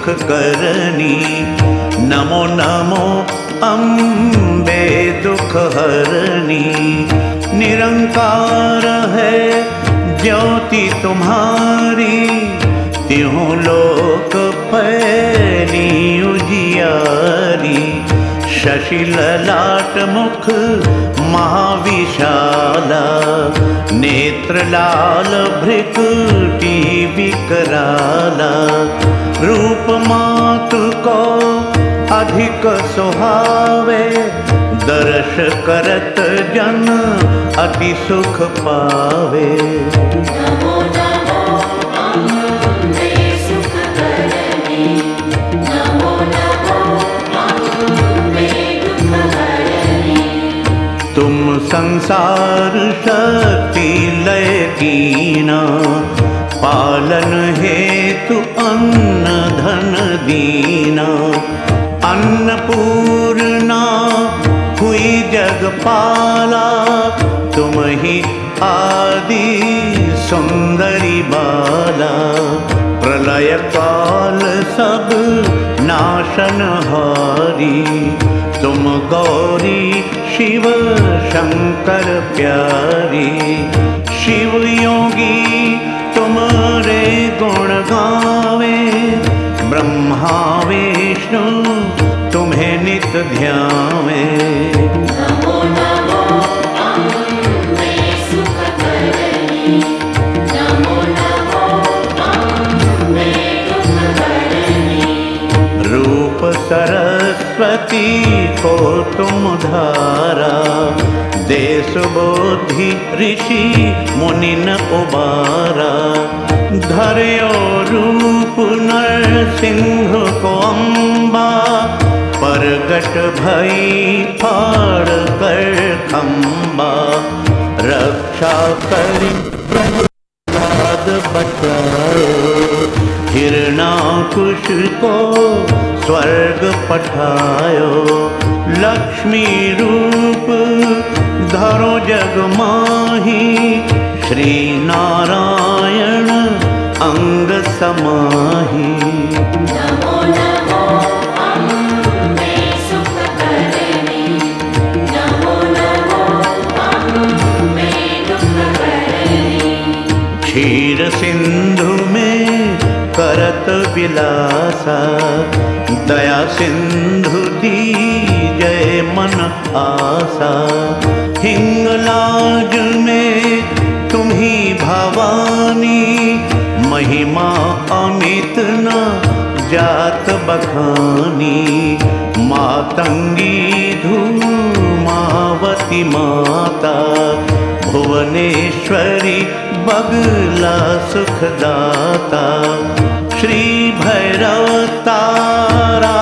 सुख करनी। नमो नमो अम्बे दुख हरनी। निरंकार है ज्योति तुम्हारी, त्यों लोक फैली उजियारी। शशि ललाट मुख महाविशाला, नेत्र लाल भृकुटी विकराला। रूप मातु को अधिक सुहावे, दर्श करत जन अति सुख पावे। नमो नमो अम्बे सुख करनी। नमो नमो अम्बे दुख हरनी। तुम संसार शक्ति लय कीना, पालन हेतु अन्न धन दीना। अन्नपूर्णा हुई जगपाला, तुम ही आदि सुंदरी बाला। प्रलय काल सब नाशनहारी, तुम गौरी शिव शंकर प्यारी। शिव योगी तुम्हारे गुण गावे, ब्रह्मा विष्णु तुम्हें नित ध्यावे। नमो नमो अम्बे सुख करनी। नमो नमो अम्बे दुख हरनी। रूप सरस्वती को तुम धारा, देश बुद्धि ऋषि मुनि न उबारा। धर्यो रूप नरसिंह को अम्बा, प्रगट भई फाड़ कर खम्बा। रक्षा करी प्रहलाद बचायो, हिरणाकुश को स्वर्ग पठायो। लक्ष्मी रूप धरो जग माही, श्री नारायण अंग समाही। नमो नमो अम्बे सुख करनी। नमो नमो अम्बे दुख हरनी। क्षीर सिंधु में करत विलासा, दया सिंधु दीजय मन आसा। हिंगलाज में तुम ही भवानी, महिमा अमित न जात बखानी। मातंगी धूमावती माता, भुवनेश्वरी बगला सुखदाता। श्री भैरव तारा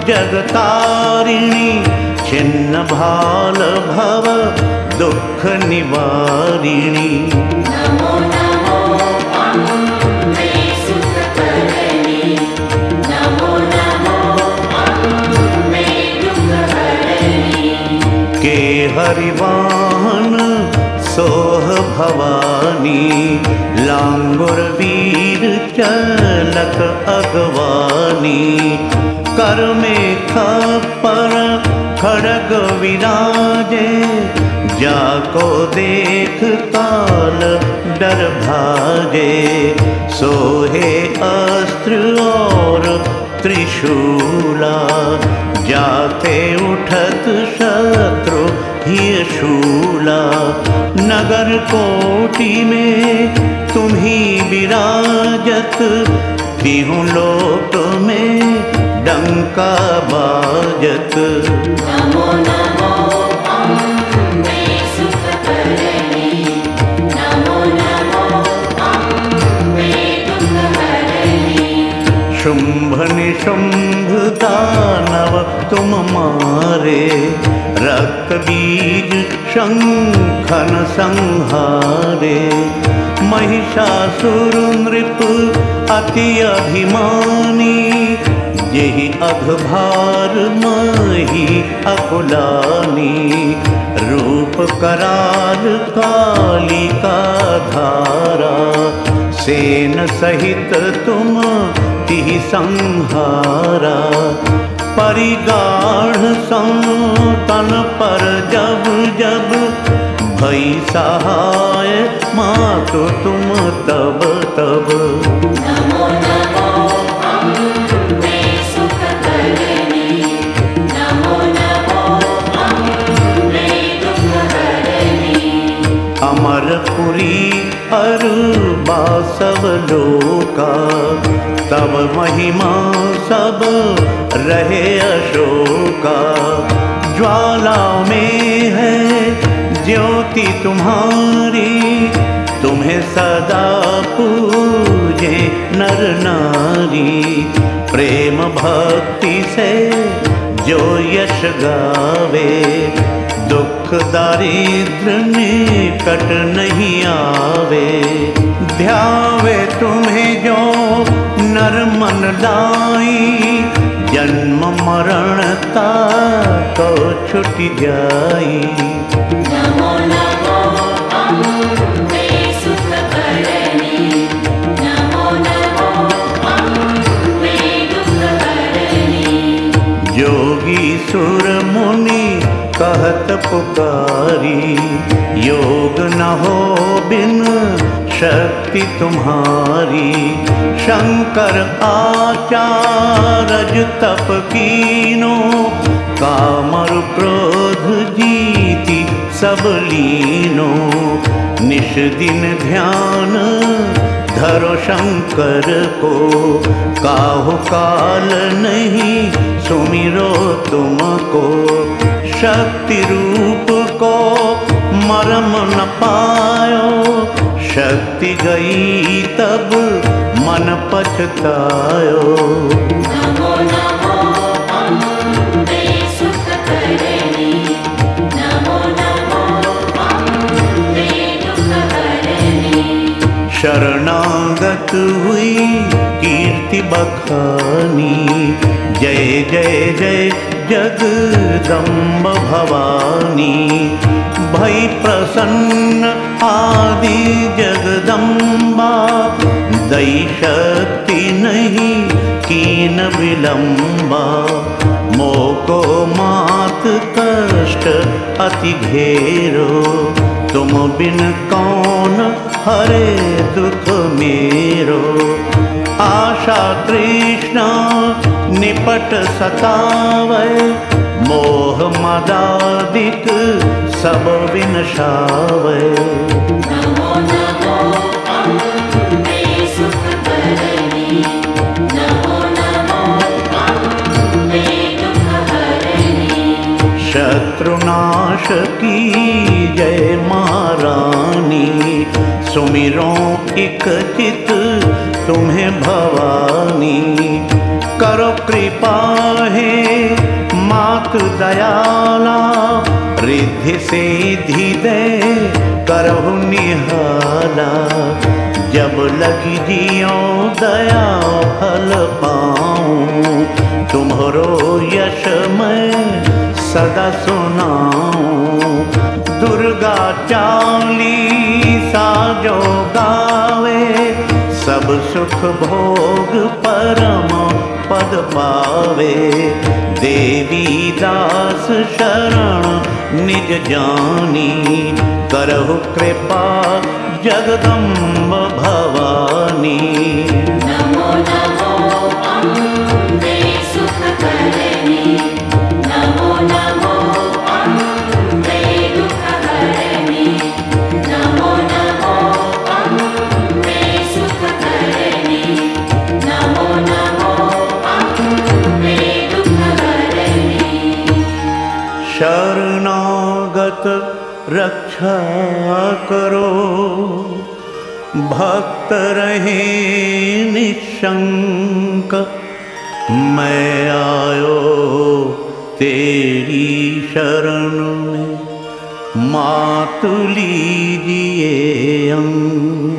जगतारिणी, छिन्न भाल भव दुख निवारिणी। नमो नमो अम्बे सुख करनी। नमो नमो अम्बे दुख हरनी। के हरिवाहन सोह भवानी, लांगुर वीर चलत अगवानी। कर में खप्पर खड़ग विराजे, जाको देख काल डर भागे। सोहे अस्त्र और त्रिशूला, जाते उठत शत्रु ही शूला। नगर कोटि में तुम ही विराजत, तीहूं लोक में डंका बाजत। नमो नमो अम्बे सुख करनी। नमो नमो अम्बे दुख हरनी। शुंभ निशुंभ दानव तुम मारे, रक्त बीज शंखन संहारे। महिषासुर नृप अति अभिमानी, यही अघभार मही अकुलानी। रूप कराल कालिका धारा, सेन सहित तुम ज्योति संहारा। परिगाढ़ संतन पर जब जब भई सहाय मातु तुम तब तब। नमो नमो अम्बे सुखकरणी, नमो नमो अम्बे दुःखहरणी। अमरपुरी अरुबा सब लोका, तब महिमा सब रहे अशोका। ज्वाला में है ज्योति तुम्हारी, तुम्हें सदा पूजे नर नारी। प्रेम भक्ति से जो यश गावे, दुख दारिद्र निकट नहीं आवे। ध्यावे तुम्हें जो नर मन लाई, जन्म मरण ताको छुट जाई। नमो नमो अम्बे सुखकरणी, नमो नमो अम्बे दुःखहरणी। योगी सुर मुनि कहत पुकारी, योग न हो बिन शक्ति तुम्हारी। शंकर आचारज तप कीनो, कामर क्रोध जीति सब लीनो। निश दिन ध्यान धरो शंकर को, काहु काल नहीं सुमिरो तुमको। शक्ति रूप को मरम न पायो, शक्ति गई तब मन पछतायो। नमो नमो अम्बे सुखकरणी, नमो नमो अम्बे दुःखहरणी। शरणागत हुई कीर्ति बखानी, जय जय जय जगदम्ब भवानी। भई प्रसन्न आदि जगदम्बा, दई शक्ति नहीं कीन विलंबा। मोको मात कष्ट अति घेरो, तुम बिन कौन हरे दुख मेरो। आशा तृष्णा निपट सतावै, मोह मदादिक सब विनशावै। नमो नमो अम्बे सुखकरणी, नमो नमो अम्बे दुःखहरणी। शत्रुनाश की जय महारानी, सुमिरो इक चित तुम्हें भवानी। करो कृपा है मात दयाला, रिद्धि सिद्धि दे करहु निहाला। जब लगी जियो दया फल पाऊं, तुम्हारो यश मैं सदा सुनाऊं। दुर्गा चालीसा जो गावे, सब सुख भोग परम पद पावे। देवी दास शरण निज जानी, करहु कृपा जगदम्ब भवानी। नमो नमो अम्बे सुखकरणी, नमो नमो अम्बे दुःखहरणी। नमो नमो अम्बे सुखकरणी, नमो नमो अम्बे दुःखहरणी। शरणागत रक्षा करो, भक्त रहे निशंक। मैं आयो तेरी शरण में, मातु लीजिए अंक।